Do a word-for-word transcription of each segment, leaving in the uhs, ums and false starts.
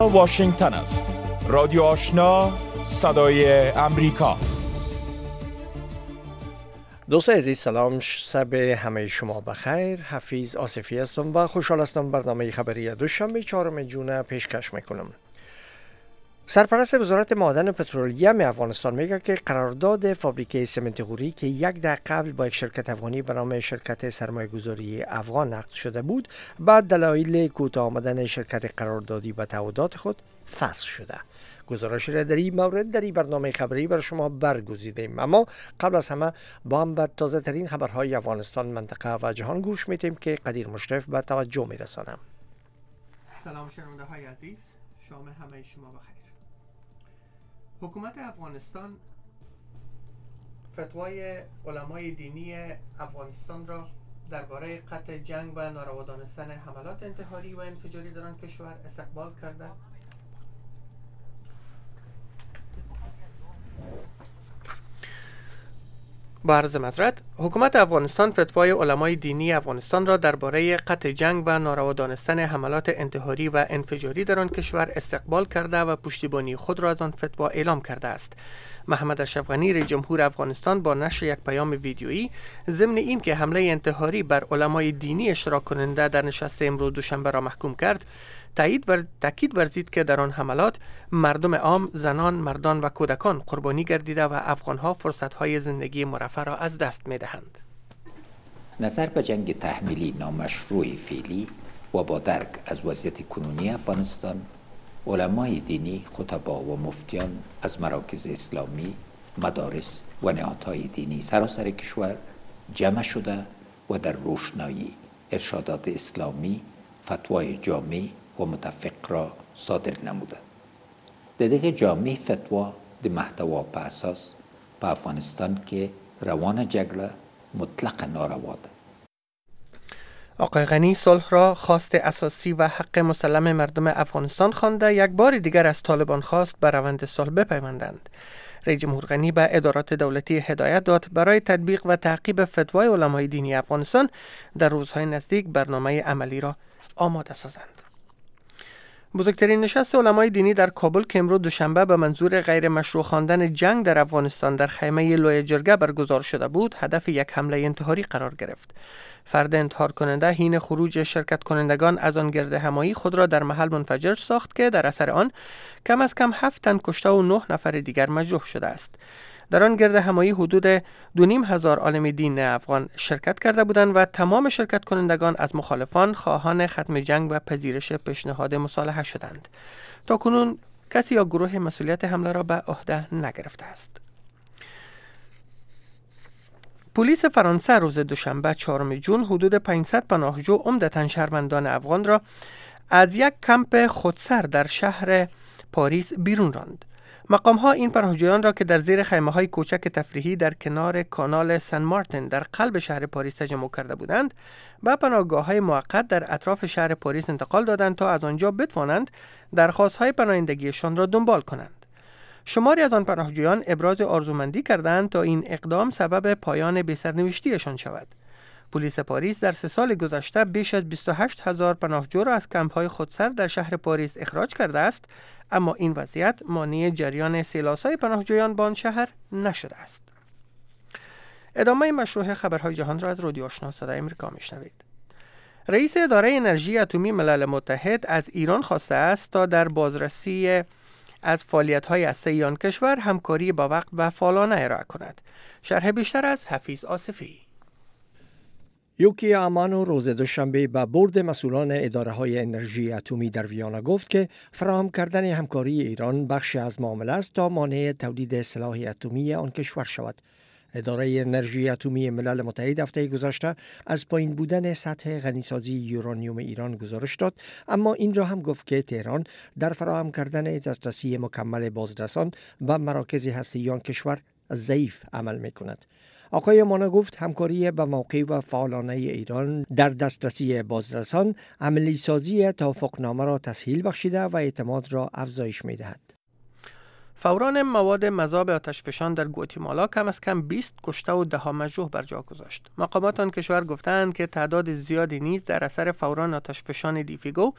واشنگتن است. رادیو آشنا، صدای امریکا. دوستان عزیز سلام، شب همه شما بخیر. حفیظ آصفی هستم و خوشحال هستم برنامه خبری دوشنبه چهارم ژوئن پیشکش میکنم. سرپرست وزارت معدن و پترولیوم افغانستان میگه که قرارداد فابریکه سمنت غوری که یک دقیقه قبل با یک شرکت افغانی به نام شرکت سرمایه‌گذاری افغان عقد شده بود، بعد دلایل کوتاه آمدن شرکت قراردادی به تعهدات خود فسخ شده. گزارش را در این مورد در این برنامه خبری بر شما برگزیدیم، اما قبل از همه با هم به تازه ترین خبرهای افغانستان، منطقه و جهان گوش میتیم که قدیر مشرف به توجه میرسانم. سلام شنونده های عزیز، شام همه شما بخیر. حکومت افغانستان فتوای علمای دینی افغانستان را درباره قطع جنگ و ناروا دانستن حملات انتحاری و انفجاری در آن کشور استقبال کرده. با عرض معذرت، حکومت افغانستان فتوای علمای دینی افغانستان را درباره قطع جنگ و ناروا دانستن حملات انتحاری و انفجاری در آن کشور استقبال کرده و پشتیبانی خود را از آن فتوا اعلام کرده است. محمد اشرف غنی رئیس جمهور افغانستان با نشر یک پیام ویدیویی ضمن این که حمله انتحاری بر علمای دینی اشتراک کننده در نشست امروز دوشنبه را محکوم کرد، تایید و تاکید ورزید که در آن حملات مردم عام، زنان، مردان و کودکان قربانی گردیده و افغانها فرصت‌های زندگی مرفه را از دست می‌دهند. نظر به جنگ تحمیلی نامشروع فعلی و با درک از وضعیت کنونی افغانستان، علمای دینی، خطبا و مفتیان از مراکز اسلامی، مدارس و نهادهای دینی سراسر کشور جمع شده و در روشنایی ارشادات اسلامی فتوای جامع و متفق را صادر نموده. دیگه جامع فتوا د محتوا په اساس په افغانستان کې روان جګړه مطلق ناروا ده. آقای غنی صلح را خواست اساسی و حق مسلم مردم افغانستان خوانده، یک بار دیگر از طالبان خواست به روند صلح بپیوندند. رئیس جمهور غنی به ادارات دولتی هدایت داد برای تطبیق و تعقیب فتوای علمای دینی افغانستان در روزهای نزدیک برنامه عملی را آماده سازند. بزرگترین نشست علمای دینی در کابل که امروز دوشنبه به منظور غیر مشروع خواندن جنگ در افغانستان در خیمه لوی جرگه برگزار شده بود، هدف یک حمله انتحاری قرار گرفت. فرد انتحار کننده حین خروج شرکت کنندگان از آن گرد همایی خود را در محل منفجر ساخت که در اثر آن کم از کم هفت تن کشته و نه نفر دیگر مجروح شده است. در آن گرد همایی حدود دو نیم هزار عالم دین افغان شرکت کرده بودند و تمام شرکت کنندگان از مخالفان خواهان ختم جنگ و پذیرش پیشنهاد مصالحه شدند. تا کنون کسی یا گروه مسئولیت حمله را به عهده نگرفته است. پلیس فرانسه روز دوشنبه چهارم ژوئن حدود پانصد پناهجو عمدتاً شهروندان افغان را از یک کمپ خودسر در شهر پاریس بیرون راند. مقام ها این پناهجویان را که در زیر خیمه های کوچک تفریحی در کنار کانال سن مارتن در قلب شهر پاریس تجمع کرده بودند، به پناهگاه های موقت در اطراف شهر پاریس انتقال دادند تا از آنجا بتوانند درخواست های پناهندگیشان را دنبال کنند. شماری از آن پناهجویان ابراز آرزومندی کردند تا این اقدام سبب پایان بی‌سرنوشتیشان شود. پلیس پاریس در سه سال گذشته بیش از بیست و هشت هزار پناهجو را از کمپ‌های خودسر در شهر پاریس اخراج کرده است، اما این وضعیت مانع جریان سیلاسای پناهجویان به آن شهر نشده است. ادامه مشروع خبرهای جهان را از رادیو آشنا صدای امریکا میشنوید. رئیس اداره انرژی اتمی ملل متحد از ایران خواسته است تا در بازرسی از فعالیت‌های هسته‌ای آن کشور همکاری با وقت و فعالانه ارائه کند. شرح بیشتر از حفیظ آصفی. یوکی امانو روز دوشنبه به بورد مسئولان اداره های انرژی اتمی در ویانا گفت که فراهم کردن همکاری ایران بخش از معامله است تا مانع تولید سلاح اتمی آن کشور شود. اداره انرژی اتمی ملل متحد هفته گذشته از پایین بودن سطح غنیسازی یورانیوم ایران گزارش داد، اما این را هم گفت که تهران در فراهم کردن دسترسی مکمل بازرسان و مراکز هسته‌ای آن کشور ضعیف عمل می‌کند. آقای مانا گفت همکاری به موقع و فعالانه ایران در دسترسی بازرسان عملی سازی توافقنامه را تسهیل بخشیده و اعتماد را افزایش می‌دهد. فوران مواد مذاب آتشفشان در گواتیمالا کم از کم بیست کشته و ده ها مجروح بر جا گذاشت. مقامات آن کشور گفتند که تعداد زیادی نیز در اثر فوران آتشفشان دیفیگو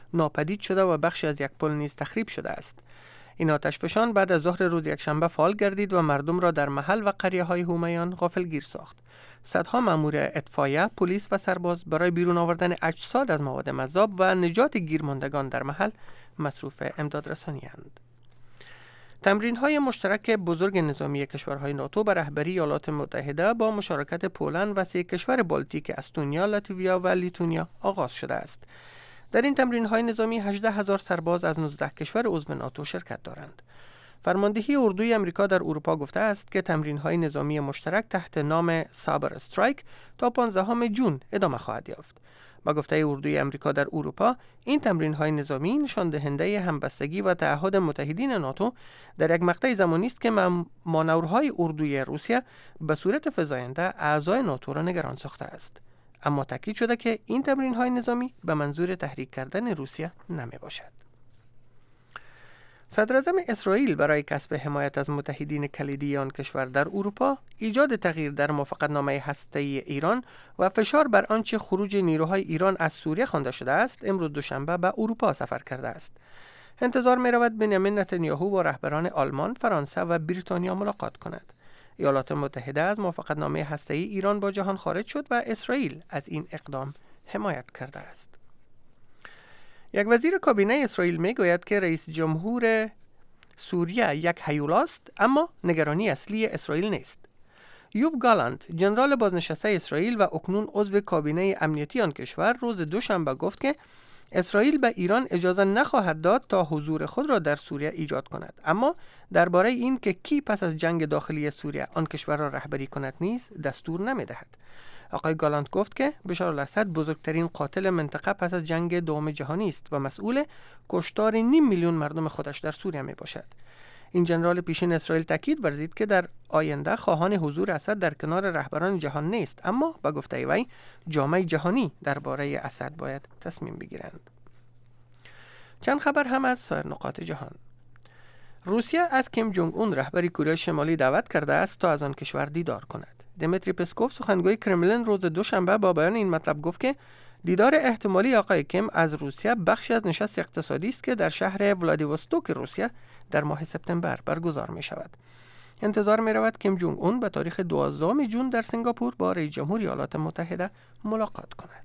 ناپدید شده و بخشی از یک پل نیز تخریب شده است. این آتشفشان بعد از ظهر روز یکشنبه فعال گردید و مردم را در محل و قریه‌های هومیان غافلگیر ساخت. صدها مأمور اطفائیه، پلیس و سرباز برای بیرون آوردن اجساد از مواد مذاب و نجات گیرماندگان در محل مصروف امدادرسانی اند. تمرین‌های مشترک بزرگ نظامی کشورهای ناتو به رهبری ایالات متحده با مشارکت پولند و سه کشور بالتیک استونیا، لاتویا و لیتوانیا آغاز شده است. در این تمرین‌های نظامی هجده هزار سرباز از نوزده کشور عضو ناتو شرکت دارند. فرماندهی اردوی امریکا در اروپا گفته است که تمرین‌های نظامی مشترک تحت نام سابر استرایک تا پانزدهم ژوئن ادامه خواهد یافت. با گفته اردوی امریکا در اروپا، این تمرین‌های نظامی نشان دهنده همبستگی و تعهد متحدین ناتو در یک مقطع زمانی است که مانورهای اردوی روسیه به صورت فزاینده اعضای ناتو را نگران ساخته است. اما تاکید شده که این تمرین‌های نظامی به منظور تحریک کردن روسیه نمی باشد. صدراعظم اسرائیل برای کسب حمایت از متحدین کلیدی آن کشور در اروپا، ایجاد تغییر در موافقتنامه هسته‌ای ایران و فشار بر آنچه خروج نیروهای ایران از سوریه خوانده شده است، امروز دوشنبه به اروپا سفر کرده است. انتظار می‌رود بنیامین نتانیاهو با رهبران آلمان، فرانسه و بریتانیا ملاقات کند. ایالات متحده از موافقتنامه هسته‌ای ایران با جهان خارج شد و اسرائیل از این اقدام حمایت کرده است. یک وزیر کابینه اسرائیل میگوید که رئیس جمهور سوریه یک هیولاست، اما نگرانی اصلی اسرائیل نیست. یوف گالانت، ژنرال بازنشسته اسرائیل و اکنون عضو کابینه امنیتی آن کشور، روز دوشنبه گفت که اسرائیل به ایران اجازه نخواهد داد تا حضور خود را در سوریه ایجاد کند، اما درباره این که کی پس از جنگ داخلی سوریه آن کشور را رهبری کند نیز دستور نمی‌دهد. آقای گالانت گفت که بشار الاسد بزرگترین قاتل منطقه پس از جنگ دوم جهانی است و مسئول کشتار نیم میلیون مردم خودش در سوریه می باشد. این ژنرال پیشین اسرائیل تاکید ورزید که در آینده خواهان حضور اسد در کنار رهبران جهان نیست، اما با گفته وی جامعه جهانی درباره اسد باید تصمیم بگیرند. چند خبر هم از سایر نقاط جهان. روسیه از کیم جونگ اون رهبر کره شمالی دعوت کرده است تا از آن کشور دیدار کند. دمیتری پسکوف سخنگوی کرملین روز دوشنبه با بیان این مطلب گفت که دیدار احتمالی آقای کیم از روسیه بخشی از نشست اقتصادی است که در شهر ولادیوستوک روسیه در ماه سپتامبر برگزار می شود. انتظار می رود کیم جونگ اون به تاریخ دوازدهم ژوئن در سنگاپور با رئیس جمهور ایالات متحده ملاقات کند.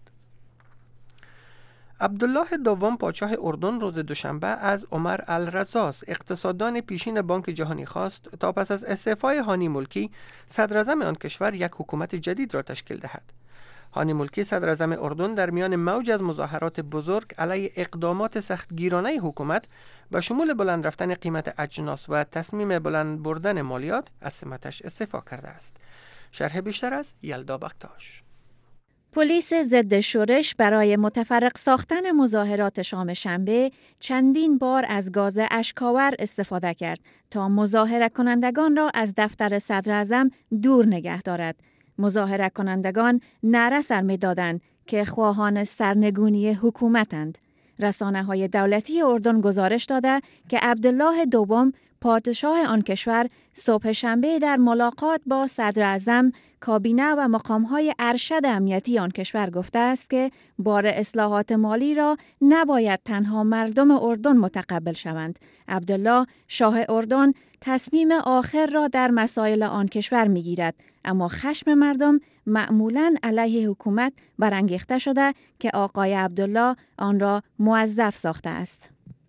عبدالله دوم پادشاه اردن روز دوشنبه از عمر الرزاز اقتصاددان پیشین بانک جهانی خواست تا پس از استعفای هانی ملکی صدراعظم آن کشور یک حکومت جدید را تشکیل دهد. هانی ملکی صدراعظم اردن در میان موج از مظاهرات بزرگ علیه اقدامات سختگیرانه حکومت به شمول بلند رفتن قیمت اجناس و تصمیم بلند بردن مالیات از سمتش استعفا کرده است. شرح بیشتر از یلدا بختاش. پلیس ضد شورش برای متفرق ساختن مظاهرات شام شنبه چندین بار از گاز اشک‌آور استفاده کرد تا مظاهره کنندگان را از دفتر صدراعظم دور نگه دارد. مظاهره کنندگان نعره سر می‌دادند که خواهان سرنگونی حکومتند. رسانه‌های دولتی اردن گزارش داده که عبدالله دوم پادشاه آن کشور صبح شنبه در ملاقات با صدراعظم، کابینه و مقام‌های ارشد امنیتی آن کشور گفته است که بار اصلاحات مالی را نباید تنها مردم اردن متقبل شوند. عبدالله شاه اردن تصمیم آخر را در مسائل آن کشور می‌گیرد، اما خشم مردم معمولاً علیه حکومت برانگیخته شده که آقای عبدالله آن را موظف ساخته است.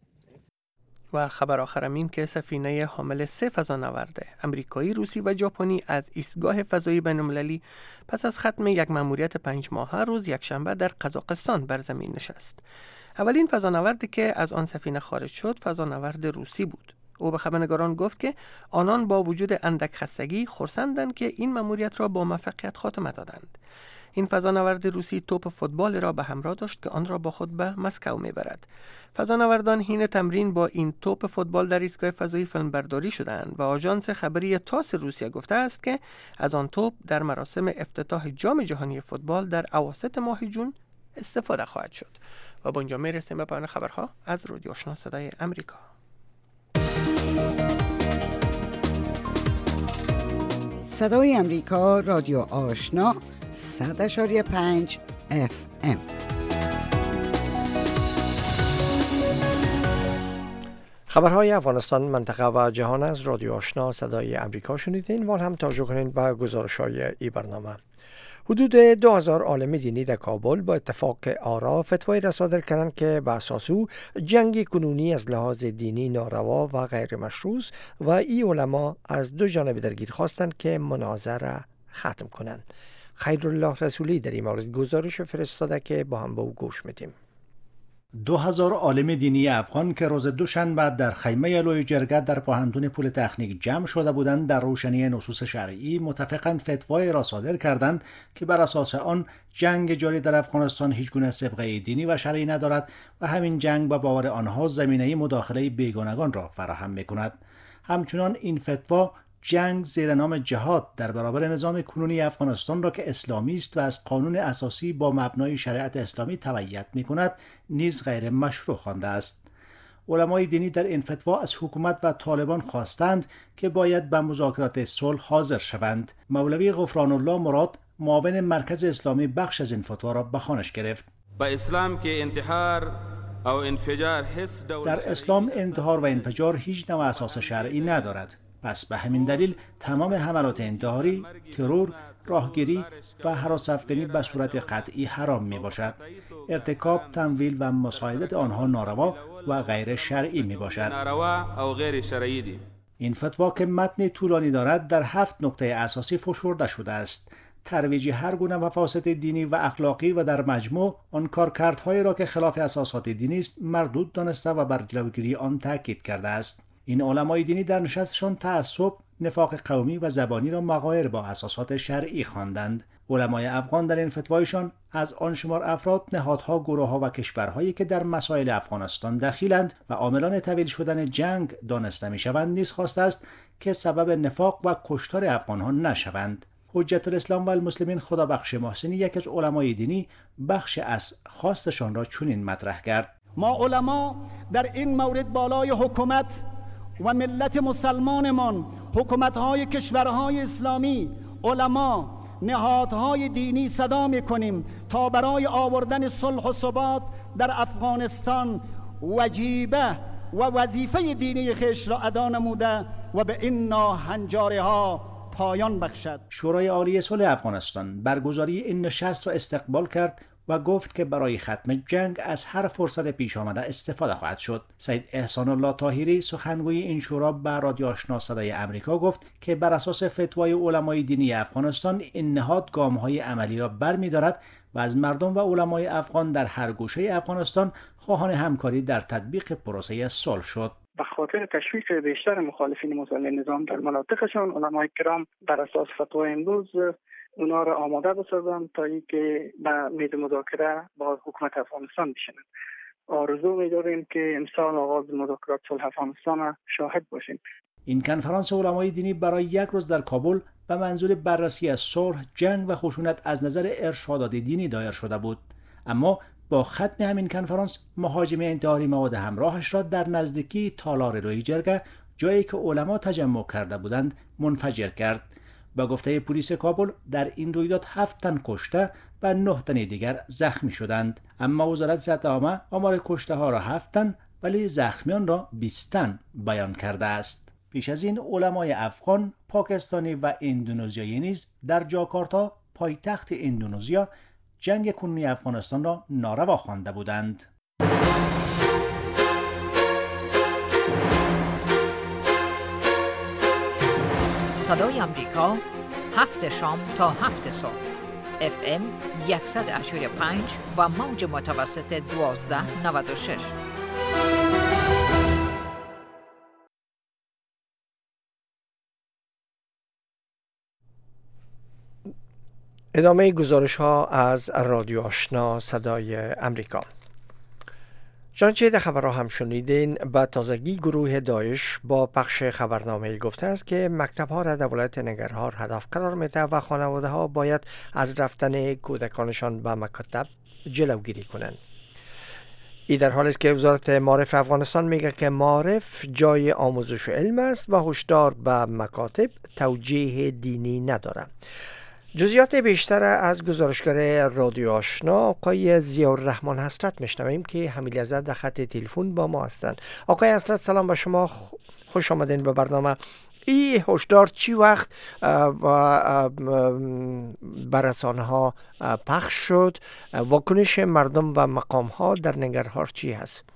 و خبر آخرم این که سفینه حامل سه فضانورد امریکایی، روسی و ژاپنی از ایستگاه فضایی بین‌المللی پس از ختم یک مأموریت پنج ماهه روز یکشنبه در قزاقستان بر زمین نشست. اولین فضانوردی که از آن سفینه خارج شد فضانورد روسی بود. او به خبرنگاران گفت که آنان با وجود اندک خستگی خرسندند که این مأموریت را با موفقیت خاتمه دادند. این فضانورد روسی توپ فوتبال را به همراه داشت که آن را با خود به مسکو میبرد. فضانوردان حین تمرین با این توپ فوتبال در ایستگاه فضایی فیلمبرداری شدند و آژانس خبری تاس روسیه گفته است که از آن توپ در مراسم افتتاح جام جهانی فوتبال در اواسط ماه ژوئن استفاده خواهد شد. و با اینجا میرسیم به پایان خبرها از رادیو آشنا صدای امریکا. صدای امریکا، رادیو آشنا، صد اشاری پنج اف ام. خبرهای افغانستان، منطقه و جهان از رادیو آشنا صدای امریکا شنیدین و هم توجه کنین به گزارش‌های این برنامه. حدود دو هزار عالم دینی در کابل با اتفاق آرا فتوایی را صادر کردند که به اساس او جنگ کنونی از لحاظ دینی ناروا و غیر مشروع و این علما از دو جانب درگیر خواستند که مناظره را ختم کنند. خیرالله رسولی در این مورد گزارش فرستاده که با هم به او گوش میدیم. دو هزار عالم دینی افغان که روز دوشنبه در خیمه لوی جرگه در پوهنتون پلی‌تکنیک جمع شده بودند، در روشنی نصوص شرعی متفقاً فتوای را صادر کردند که بر اساس آن جنگ جاری در افغانستان هیچ گونه سابقه دینی و شرعی ندارد و همین جنگ به باور آنها زمینه مداخله بیگانگان را فراهم می‌کند. همچنان این فتوا جنگ زیر نام جهاد در برابر نظام کنونی افغانستان را که اسلامی است و از قانون اساسی با مبنای شریعت اسلامی تبعیت می‌کند نیز غیر مشروع خوانده است. علمای دینی در این فتوا از حکومت و طالبان خواستند که باید به مذاکرات صلح حاضر شوند. مولوی غفران الله مراد، معاون مرکز اسلامی، بخش از این فتوا را به خوانش گرفت. با اسلام که انتحار او انفجار حس در اسلام انتحار و انفجار هیچ نوع اساس شرعی ندارد. پس به همین دلیل تمام حملات انتحاری، ترور، راهگیری و هراس افغانی به صورت قطعی حرام می باشد. ارتکاب، تمویل و مساعدت آنها ناروا و غیر شرعی می باشد. ناروا او غیر شرعی دی. این فتوا که متن طولانی دارد در هفت نکته اساسی فشرده شده است. ترویج هر گونه مفاسد دینی و اخلاقی و در مجموع آن کارکردهایی را که خلاف اساسات دینی است مردود دانسته و بر جلوگیری آن تاکید کرده است. این علمای دینی در نشستشان تعصب، نفاق قومی و زبانی را مغایر با اساسات شرعی خواندند. علمای افغان در این فتوایشان از آن شمار افراد، نهادها، گروه‌ها و کشورهایی که در مسائل افغانستان دخیلند و عاملان طویل شدن جنگ دانسته می‌شوند نیز خواسته است که سبب نفاق و کشتار افغان‌ها نشوند. حجت الاسلام و المسلمین خدابخش محسنی، یک از علمای دینی، بخش از خواستشان را چنین مطرح کرد: ما علما در این مورد بالای حکومت و ملت مسلمانمان، حکومت‌های کشورهای اسلامی، علما، نهادهای دینی صدا می‌کنیم تا برای آوردن صلح و ثبات در افغانستان وجیبه و وظیفه دینی خویش را ادا نموده و به این ناهنجاری‌ها پایان بخشد. شورای عالی صلح افغانستان برگزاری این نشست را استقبال کرد و گفت که برای ختم جنگ از هر فرصت پیش آمده استفاده خواهد شد. سید احسان الله طاهری، سخنگوی این شورا، به رادیو آشنا صدای امریکا گفت که بر اساس فتوای علمای دینی افغانستان این نهاد گام‌های عملی را برمی‌دارد و از مردم و علمای افغان در هر گوشه افغانستان خواهان همکاری در تطبیق پروسه صلح شد. به خاطر تشویق بیشتر مخالفین مسلح نظام در مناطقشان، علمای کرام بر اساس فتوای امروز اونا را آماده بسازند تا اینکه به میز مذاکره با حکومت افغانستان بشینند. آرزو می‌داریم که امسال آغاز مذاکرات صلح افغانستان را شاهد باشیم. این کنفرانس علمای دینی برای یک روز در کابل به منظور بررسی از صلح، جنگ و خشونت از نظر ارشادات دینی دایر شده بود. اما با ختم همین کنفرانس، مهاجم انتحاری مواد همراهش را در نزدیکی تالار روی جرگه، جایی که علما تجمع کرده بودند، منفجر کرد. با گفته پلیس کابل در این رویداد هفت تن کشته و نه تن دیگر زخمی شدند. اما وزارت صحت عامه آمار کشته ها را هفت تن ولی زخمیان را بیست تن بیان کرده است. پیش از این علمای افغان، پاکستانی و اندونزیایی نیز در جاکارتا، پایتخت اندونزیا، جنگ کنونی افغانستان را ناروا خوانده بودند. صدای امریکا، هفت شام تا هفت صبح، اف ام صد و هشتاد و پنج و موج متوسط دوازده نود و شش. ادامه گزارش ها از رادیو آشنا صدای امریکا. چنانچه در خبرها هم شنیدین، به تازگی گروه داعش با پخش خبرنامه گفته است که مکتب ها را در ولایت ننگرهار هدف قرار میده و خانواده ها باید از رفتن کودکانشان به مکاتب جلوگیری کنند. این در حالی است که وزارت معارف افغانستان میگه که معارف جای آموزش و علم است و هشدار به مکاتب توجیه دینی نداره. جزئیات بیشتر از گزارشگر رادیو آشنا آقای ضیاءالرحمن حسرت میشنویم که حمیل ازت در خط تلفن با ما هستند. آقای حسرت سلام به شما، خوش آمدین به برنامه. این هشدار چی وقت و بر رسانه‌ها پخش شد؟ واکنش مردم و مقام‌ها در ننگرهار چی هست؟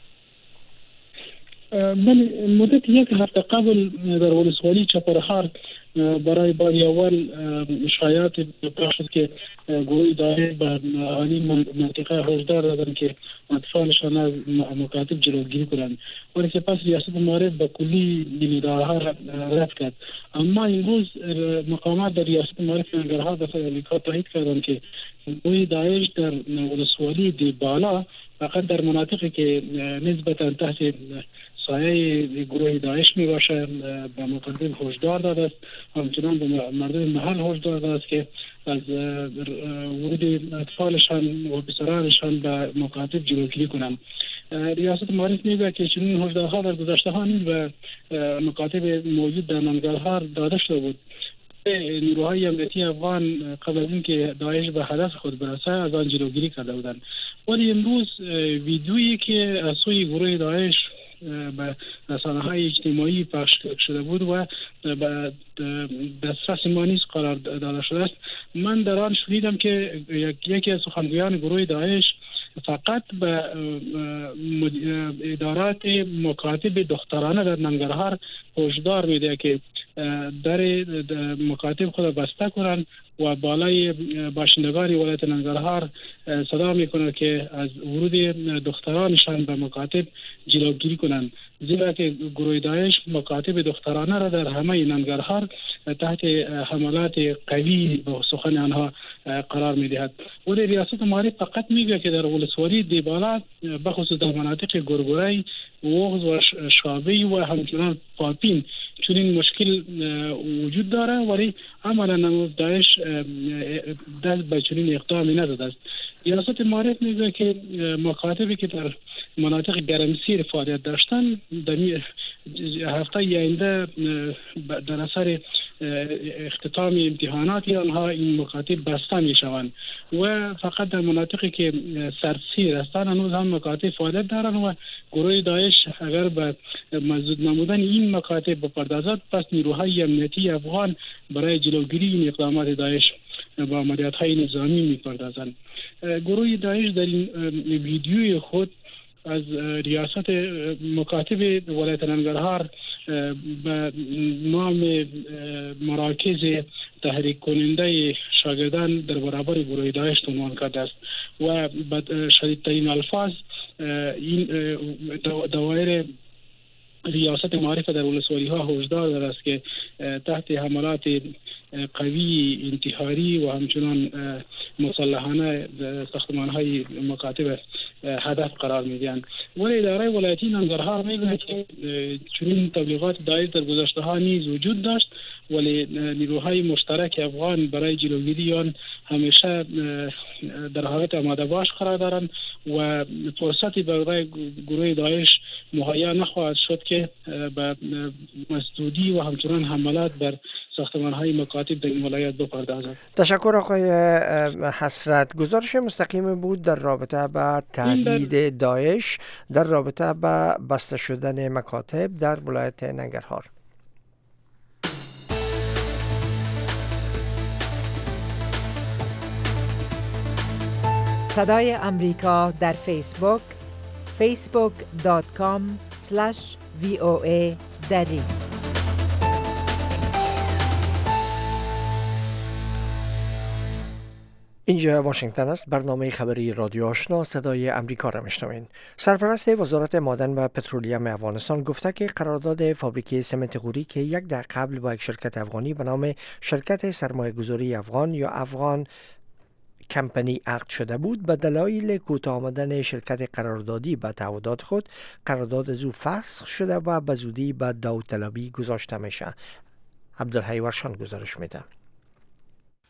من مدت یک هفته قبل در ولسوالی چپرهار برای بار اول شایعات پخش شد که گروه داعش به اهالی منطقه هشدار دادند که اطفالشان از مکاتب جلوگیری کنند، ولی سپس ریاست معارف به کلی این ادعاها رد کرد. اما امروز مقامات در ریاست معارف ننگرهار در امریکا تایید کردند که گروه داعش در ولسوالی دی بالا فقط در مناطقی که نسبتا تحت سایه گروه داعش می باشه به مقدم هشدار داده است، همچنان به مردم محل هشدار داده است که از ورود اطفالشان و پسرانشان به مکاتب جلوگیری کنند. ریاست معارف میگه که چنین هشدارها در گذشته ها نیز به مکاتب موجود در ننگرهار داده شده بود. نیروهای امنیتی افغان قبل از اینکه داعش به هدف خود برسه از آن جلوگیری کرده بودند، ولی امروز ویدیویی که از سوی گروه داعش به رسانه‌های اجتماعی پخش شده بود و به دسترس ما نیز قرار داده شده است، من در آن شنیدم که یکی از سخنگویان گروه داعش فقط به ادارات مکاتب دخترانه در ننگرهار هشدار میده که در مکاتب خود بسته کنند و بالای باشندگان ولایت ننگرهار صدا میکنه که از ورود دخترانشان به مکاتب جلوگیری کنند، زیرا که گروه داعش مکاتب دخترانه را در همه ننگرهار تحت حملات قوی به سخن آنها قرار میدهد. ولی ریاست معارف فقط میگه که در ولسوالی دیبالا بخصوص در مناطق گرگورای، وغز و شابی و همچنان پاپین چنین مشکل وجود داره، ولی عملا داعش دست به چنین اقدامی نداده است. ریاست معارف میگه که مکاتبی که در مناطق گرمسیر فعالیت داشتن در هفته آینده در اثر اختتام امتحانات آنها این مکاتب بسته می شوند و فقط در مناطقی که سردسیر هستند هنوز هم مکاتب فعالیت دارند و گروه داعش اگر به مسدود نمودن این مکاتب بپردازد، پس نیروهای امنیتی افغان برای جلوگیری این اقدامات داعش با عملیات‌های نظامی می‌پردازند. گروه داعش در این ویدیوی خود از ریاست مکاتب ولایت ننگرهار به نام مراکز تحریک کننده شاگردان در برابر گروه داعش عنوان کرده است و به شدیدترین الفاظ این دوایر ریاست معارف در ولسوالی ها هشدار داده است که تحت حملات قوی انتحاری و همچنان مسلحانه ساختمان های مکاتب هدف قرار میدهند. ولی اداره ولایتی ننگرهار میگه که چنین تبلیغات داعش در گذشته ها نیز وجود داشت، ولی نیروهای مشترک افغان برای جلوگیری آن همیشه در حالت آماده باش قرار دارند و فرصتی برای گروه داعش مهیا نخواهد شد که به مسدودی و همچنان حملات بر ساختمان‌های مکاتب در این ولایت بپردازد. تشکر آقای حسرت. گزارش مستقیم بود در رابطه با تهدید داعش در رابطه با بسته شدن مکاتب در ولایت ننگرهار. صدای امریکا در فیسبوک فیسبوک دات کام اسلش وی او ای دری. اینجا واشنگتن است. برنامه خبری رادیو آشنا صدای امریکا را میشنوین. سرپرست وزارت معدن و پترولیم افغانستان گفته که قرارداد فابریکه سمنت غوری که یک دهه قبل با یک شرکت افغانی به نام شرکت سرمایه‌گذاری افغان یا افغان کمپنی عقد شده بود، به دلایل کوتاه آمدن شرکت قراردادی به تعهدات خود قرارداد از او فسخ شده و به زودی به داوطلبی گذاشته میشه. عبدالحی ورشان گزارش میده.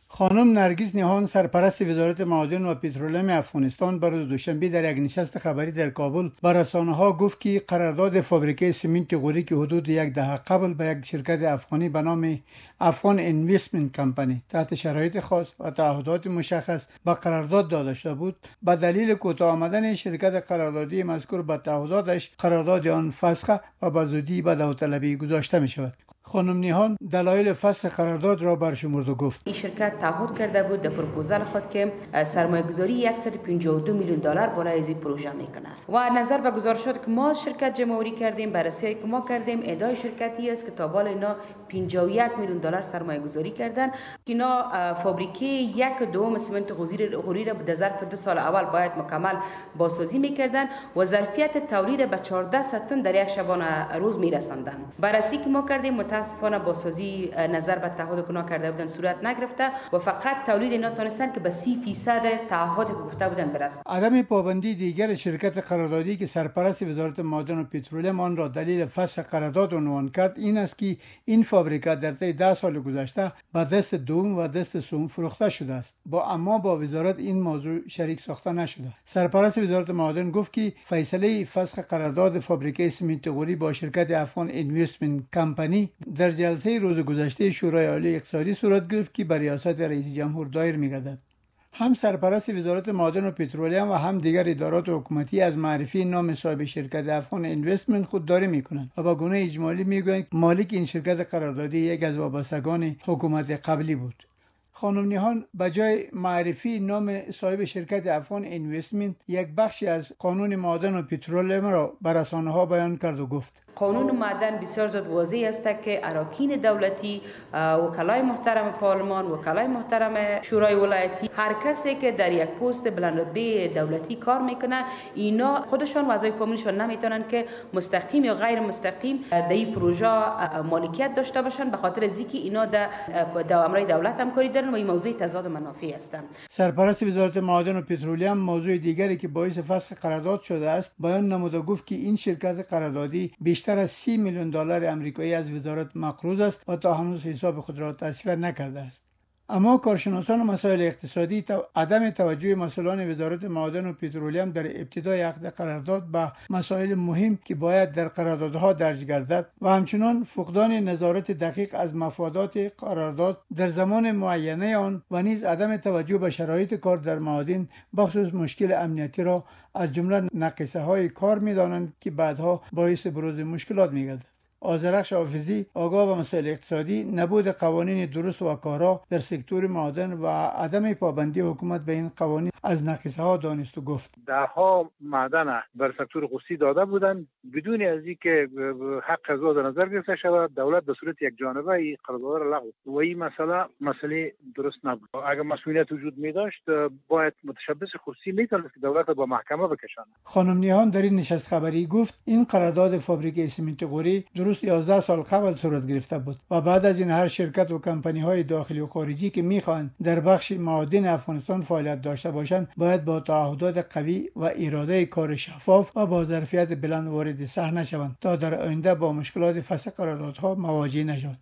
خانم نرگس نیهان سرپرست وزارت معادن و پترولیم افغانستان بر روز دوشنبه در یک نشست خبری در کابل با رسانه‌ها گفت که قرارداد فابریکه سمنت غوری که حدود یک دهه قبل به یک شرکت افغانی به نام افغان اینوستمنت کمپانی تحت شرایط خاص و تعهدات مشخص به قرارداد داده شده بود، به دلیل کوتاه آمدن شرکت قراردادی مذکور به تعهداتش قرارداد آن فسخ و به زودی به داوطلبی گذاشته می شود. خانم نیهان دلایل فسخ قرارداد را برشمرد و گفت این شرکت تعهد کرده بود در پروپوزال خود که سرمایه‌گذاری صد و پنجاه و دو میلیون دلار بالای از این پروژه میکنه و نظر به گزارشات که ما شرکت جمع‌آوری کردیم، بررسی‌هایی که ما کردیم، ادعای شرکتی است که تا بالا اینا پنجاه و یک میلیون دلار سرمایه‌گذاری کردن. اینا فابریکه یک دوم سمنت غوری را در ظرف دو سال اول باید مکمل بازسازی میکردن و ظرفیت تولید به چهارده صد تن در یک شبانه روز میرساندن. بررسی که ما کردیم متاسفانه بازسازی نظر به تعهد که کرده بودن صورت نگرفته و فقط تولید اینا تونستن که به سی فیصد تعهدی که گفته بودن برسه. عدم پابندی دیگر شرکت قراردادی که سرپرست وزارت معادن و پترولیم آن را دلیل فسخ قرارداد عنوان کرد این است که این فابریکه در طی ده سال گذشته به دست دوم و دست سوم فروخته شده است، با اما با وزارت این موضوع شریک ساخته نشده. سرپرست وزارت معادن گفت که فیصله فسخ قرارداد فابریکه سمنت غوری با شرکت افغان اینوستمنت کمپانی در جلسه روز گذشته شورای عالی اقتصادی صورت گرفت که بر ریاست رئیس جمهور دایر می‌گردد. هم سرپرست وزارت معادن و پترولیم و هم دیگر ادارات حکومتی از معرفی نام صاحب شرکت افغان اینوستمنت خودداری میکنند و با گونه اجمالی میگویند مالک این شرکت قراردادی یک از وابستگان حکومت قبلی بود. خانم نیهان به جای معرفی نام صاحب شرکت افغان اینوستمنت یک بخشی از قانون معادن و پترولیم را به رسانه‌ها بیان کرد و گفت قانون معدن بسیار زیاد واضح است که اراکین دولتی، وکلای محترم پارلمان، وکلای محترم شورای ولایتی، هر کسی که در یک پست بلند رتبه دولتی کار میکنه اینا خودشان وظایف فامیلشان نمیتونن که مستقیم یا غیر مستقیم در این پروژه مالکیت داشته باشن، به خاطر از اینکه اینا در امرای دولت همکاری دارن و این موضوع تضاد منافع هستند. سرپرست وزارت معادن و پترولیم موضوع دیگری که باعث فسخ قرارداد شده است بیان نمود و گفت که این شرکت قراردادی بیشتر از سی میلیون دلار آمریکایی از وزارت مقروض است و تا هنوز حساب خود را تصفیه نکرده است. اما کارشناسان مسائل اقتصادی تو... عدم توجه مسئولان وزارت معادن و پترولیم در ابتدای عقد قرارداد به مسائل مهم که باید در قراردادها درج گردد و همچنین فقدان نظارت دقیق از مفادات قرارداد در زمان معینه آن و نیز عدم توجه به شرایط کار در معادن بخصوص مشکل امنیتی را از جمله نقصه های کار می‌دانند که بعدها باعث بروز مشکلات می‌گردد. آذرخش حافظی آگاه به مسائل اقتصادی، نبود قوانین درست و کارا در سکتور معادن و عدم پابندی حکومت به این قوانین از نقصه ها دانست و گفت دهها معدن بر سکتور خصوصی داده بودند بدون از اینکه حق از در نظر گرفته شود. دولت به صورت یک جانبه این قرارداد را لغو و این مسئله مسئله درست نبود. اگر مسئولیت وجود می داشت باید متشبث خصوصی میتونست که دولت با محکمه بکشاند. خانم نیهان در این نشست خبری گفت این قرارداد فابریکه سمنت غوری درست یازده سال قبل صورت گرفته بود و بعد از این هر شرکت و کمپانی های داخلی و خارجی که میخوان در بخش معادن افغانستان فعالیت داشته باشند باید با تعهدات قوی و اراده کار شفاف و با ظرفیت بلند وارد صحنه شوند تا در آینده با مشکلات فسخ قراردادها مواجه نشوند.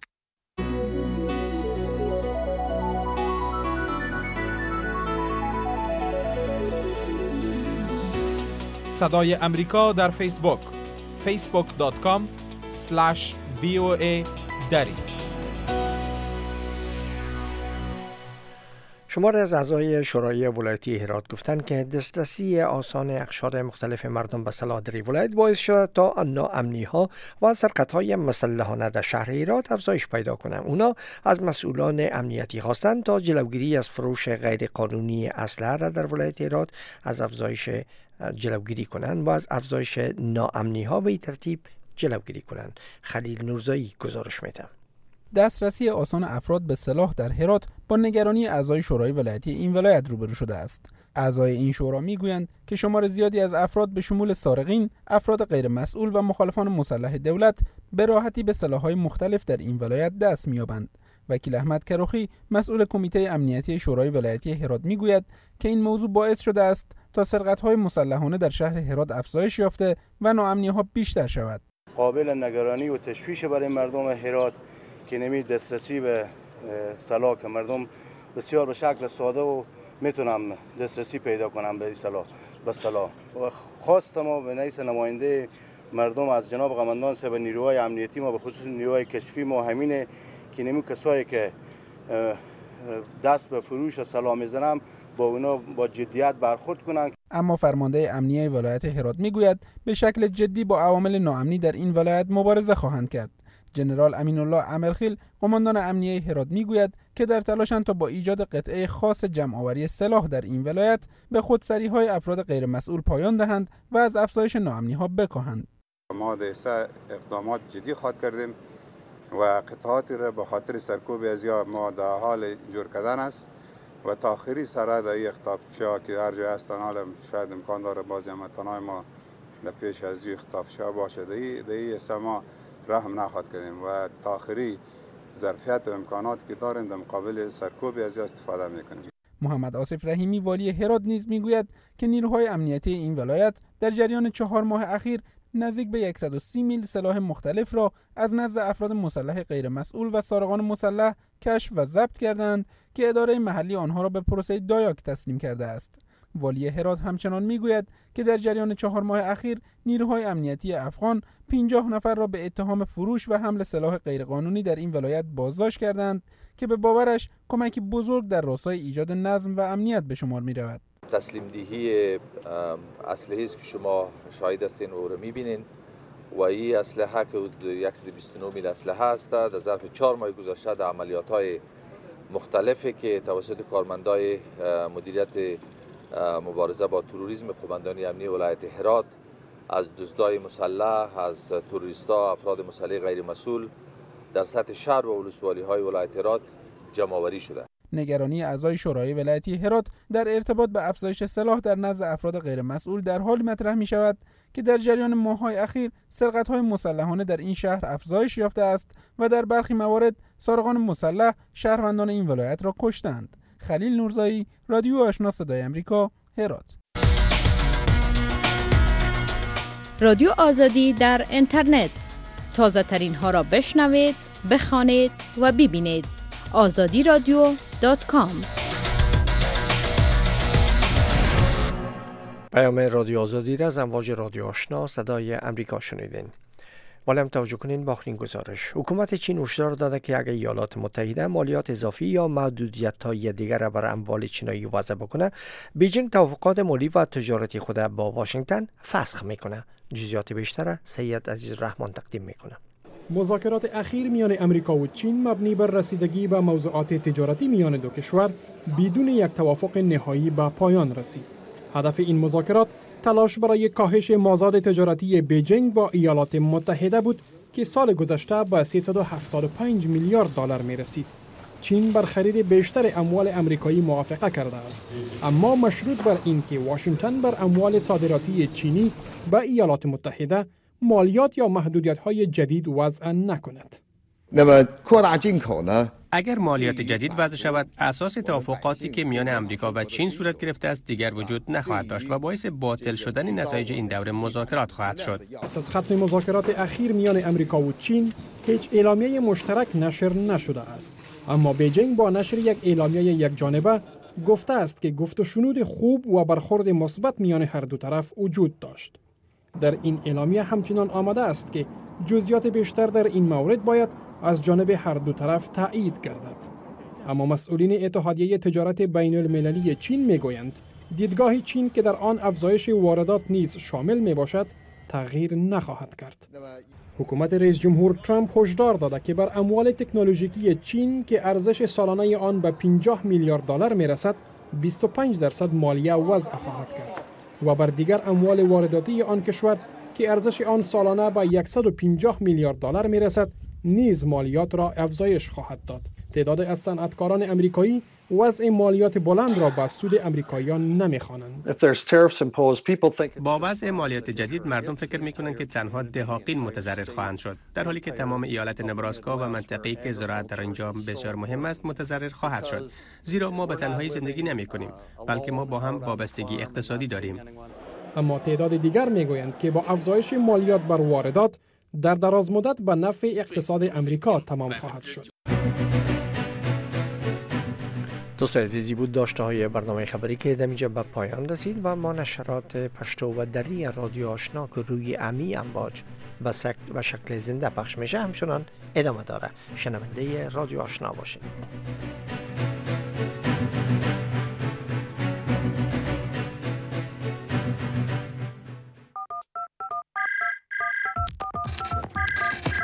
صدای امریکا در فیسبوک فیسبوک دات کام اسلش وی او ای دری. شماری از اعضای شورای ولایتی هرات گفتند که دسترسی آسان اقشار مختلف مردم به سلاح در ولایت باعث شده تا ناامنی ها و سرقت های مسلحانه در شهر هرات افزایش پیدا کنند. اونا از مسئولان امنیتی خواستند تا جلوگیری از فروش غیر قانونی اسلحه را در ولایت هرات از افزایش جلوگیری کنند و از افزایش ناامنی ها به ترتیب جلوگیری کنند. خلیل نورزایی گزارش میده. دسترسی آسان افراد به سلاح در هرات با نگرانی اعضای شورای ولایتی این ولایت روبرو شده است. اعضای این شورا میگویند که شمار زیادی از افراد به شمول سارقین، افراد غیر مسئول و مخالفان مسلح دولت به راحتی به سلاح‌های مختلف در این ولایت دست می‌یابند. وکیل احمد کروخی، مسئول کمیته امنیتی شورای ولایتی هرات میگوید که این موضوع باعث شده است تا سرقت‌های مسلحانه در شهر هرات افزایش یافته و ناامنی‌ها بیشتر شود. قابل نگرانی و تشویش برای مردم هرات که نمی دسترسی به سلاح که مردم بسیار به شکل ساده و میتونم دسترسی پیدا کنم به این سلاح به سلاح. و خواست ما به نحیث نماینده مردم از جناب قماندان صاحب نیروهای امنیتی ما به خصوص نیروهای کشفی ما همینه که نمو کسایی که دست به فروش سلاح میزنم با اونا با جدیت برخورد کنن. اما فرمانده امنیه ولایت هرات میگوید به شکل جدی با عوامل ناامنی در این ولایت مبارزه خواهند کرد. جنرال امین الله امرخیل قماندان امنیه هرات میگوید که در تلاشند تا با ایجاد قطعه خاص جمع‌آوری سلاح در این ولایت به خودسری‌های افراد غیر مسئول پایان دهند و از افزایش ناامنی‌ها بکاهند. ما در اقدامات جدی خواهد کردیم و قطعاتی را به خاطر سرکوب ازیا ما در حال جور کردن است و تاخیری سره در این اختطافچه‌ها که هر جای هستن حالا شاید امکان داره بعضی هموطنان ما در پیش از این اختطافچه‌ها باشه. در این ما رحم نخواهد کردیم و تاخیری ظرفیت و امکاناتی که داریم در مقابل سرکوب ازیا استفاده میکنیم. محمد آصف رحیمی والی هرات نیز میگوید که نیروهای امنیتی این ولایت در جریان چهار ماه اخیر نزدیک به صد و سی میل سلاح مختلف را از نزد افراد مسلح غیر مسئول و سارقان مسلح کشف و ضبط کردند که اداره محلی آنها را به پروسه دایاک تسلیم کرده است. والی هرات همچنان میگوید که در جریان چهار ماه اخیر نیروهای امنیتی افغان پنجاه نفر را به اتهام فروش و حمل سلاح غیرقانونی در این ولایت بازداشت کردند که به باورش کمکی بزرگ در راستای ایجاد نظم و امنیت به شمار می رود. تسلیم دهی اسلحه است که شما شاهد هستین و رو می‌بینین و این اسلحه که صد و بیست و نه میل اسلحه است در ظرف چهار ماه گذشته در عملیات‌های مختلفی که توسط کارمندای مدیریت مبارزه با تروریسم قماندانی امنیه ولایت هرات از دزدای مسلح، از تروریستا، افراد مسلح غیر مسئول در سطح شهر و ولسوالی‌های ولایت هرات جمع‌آوری شده. نگرانی اعضای شورای ولایتی هرات در ارتباط به افزایش سلاح در نزد افراد غیر مسئول در حال مطرح می شود که در جریان ماه‌های اخیر سرقت‌های مسلحانه در این شهر افزایش یافته است و در برخی موارد سارقان مسلح شهروندان این ولایت را کشتند. خلیل نورزایی، رادیو آشنا صدای آمریکا، هرات. رادیو آزادی در اینترنت، تازه ترین ها را بشنوید، بخوانید و ببینید. آزادی رادیو دات کام. پیام رادیو آزادی را از امواج رادیو آشنا صدای امریکا شنیدین. ولی هم توجه کنین با آخرین گزارش. حکومت چین هشدار داده که اگر ایالات متحده مالیات اضافی یا محدودیت‌های دیگر را بر اموال چینایی وضع بکنه، بیجینگ توافقات مالی و تجارتی خود با واشنگتن فسخ میکنه. جزئیات بیشتر سید عزیز رحمان تقدیم میکنه. مذاکرات اخیر میان امریکا و چین مبنی بر رسیدگی به موضوعات تجارتی میان دو کشور بدون یک توافق نهایی به پایان رسید. هدف این مذاکرات تلاش برای کاهش مازاد تجارتی بیجینگ با ایالات متحده بود که سال گذشته به سیصد و هفتاد و پنج میلیارد دلار می رسید. چین بر خرید بیشتر اموال امریکایی موافقه کرده است، اما مشروط بر این که واشنگتن بر اموال صادراتی چینی به ایالات متحده مالیات یا محدودیت‌های جدید وضع نکند. اگر مالیات جدید وضع شود، اساس توافقاتی که میان امریکا و چین صورت گرفته است دیگر وجود نخواهد داشت و باعث باطل شدن نتایج این دوره مذاکرات خواهد شد. پس از ختم مذاکرات اخیر میان امریکا و چین، هیچ اعلامیه مشترک نشر نشده است، اما بیجینگ با نشر یک اعلامیه یک جانبه گفته است که گفت و شنود خوب و برخورد مثبت میان هر دو طرف وجود داشت. در این اعلامیه همچنان آمده است که جزئیات بیشتر در این مورد باید از جانب هر دو طرف تایید گردد. اما مسئولین اتحادیه تجارت بین المللی چین میگویند دیدگاه چین که در آن افزایش واردات نیز شامل می باشد تغییر نخواهد کرد. حکومت رئیس جمهور ترامپ هشدار داده که بر اموال تکنولوژیکی چین که ارزش سالانه آن به پنجاه میلیارد دلار می رسد بیست و پنج درصد مالیه وضع خواهد کرد و بر دیگر اموال وارداتی آن کشور که ارزش آن سالانه به صد و پنجاه میلیارد دلار می رسد نیز مالیات را افزایش خواهد داد. تعداد از صنعتکاران امریکایی وضع مالیات بلند را به سود امریکاییان نمی‌خوانند. با وضع مالیات جدید مردم فکر می‌کنند که تنها دهاقین متضرر خواهند شد، در حالی که تمام ایالت نبراسکا و منطقه‌ای که زراعت در آنجا بسیار مهم است متضرر خواهد شد، زیرا ما به تنهایی زندگی نمی‌کنیم، بلکه ما با هم وابستگی اقتصادی داریم. اما تعداد دیگر می‌گویند که با افزایش مالیات بر واردات در دراز مدت به نفع اقتصاد امریکا تمام خواهد شد. دوستان عزیزی بود داشته های برنامه خبری که در اینجا به پایان رسید و ما نشرات پشتو و دری رادیو آشنا که روی امی امواج به شکل زنده پخش میشه همچنان ادامه داره. شنونده رادیو آشنا باشید.